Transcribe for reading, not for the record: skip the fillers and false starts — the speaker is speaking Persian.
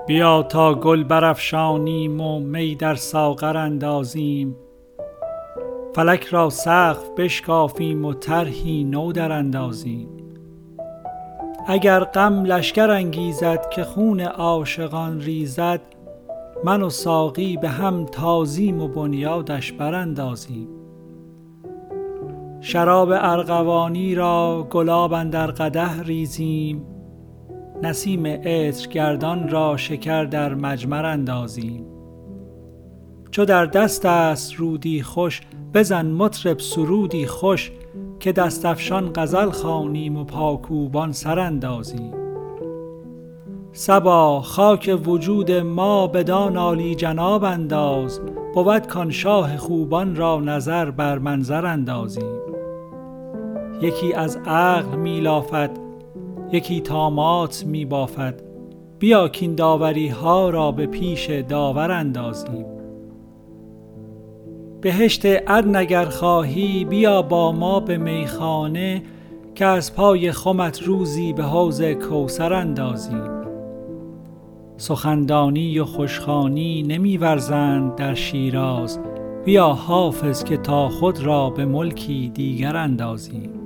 بیا تا گل برافشانیم و می در ساغر اندازیم، فلک را سقف بشکافیم و طرحی نو در اندازیم. اگر غم لشکر انگیزد که خون عاشقان ریزد، من و ساقی به هم تازیم و بنیادش براندازیم. شراب ارغوانی را گلاب اندر قدح ریزیم، نسیم عطرگردان را شکر در مجمر اندازیم. چو در دست است رودی خوش، بزن مطرب سرودی خوش، که دست افشان غزل خوانیم و پاکوبان سر اندازیم. صبا خاک وجود ما بدان عالی جناب انداز، بود کان شاه خوبان را نظر بر منظر اندازیم. یکی از عقل می لافد، یکی طامات می بافد، بیا کین داوری ها را به پیش داور اندازیم. بهشت عدن اگر خواهی بیا با ما به میخانه، که از پای خمت روزی به حوض کوثر اندازیم. سخندانی و خوشخوانی نمی ورزند در شیراز، بیا حافظ که تا خود را به ملکی دیگر اندازیم.